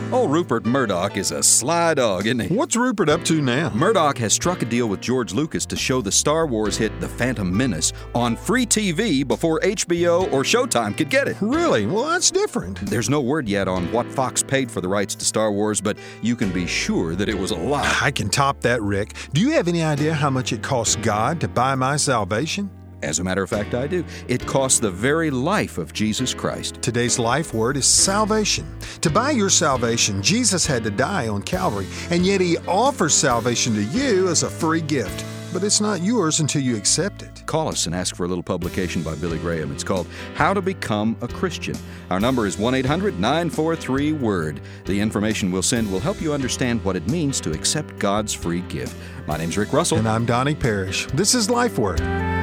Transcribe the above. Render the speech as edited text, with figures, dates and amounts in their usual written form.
Old Rupert Murdoch is a sly dog, isn't he? What's Rupert up to now? Murdoch has struck a deal with George Lucas to show the Star Wars hit The Phantom Menace on free TV before HBO or Showtime could get it. Really? Well, that's different. There's no word yet on what Fox paid for the rights to Star Wars, but you can be sure that it was a lot. I can top that, Rick. Do you have any idea how much it costs God to buy my salvation? As a matter of fact, I do. It costs the very life of Jesus Christ. Today's life word is salvation. To buy your salvation, Jesus had to die on Calvary, and yet He offers salvation to you as a free gift. But it's not yours until you accept it. Call us and ask for a little publication by Billy Graham. It's called How to Become a Christian. Our number is 1-800-943-WORD. The information we'll send will help you understand what it means to accept God's free gift. My name's Rick Russell. And I'm Donnie Parrish. This is Life Word.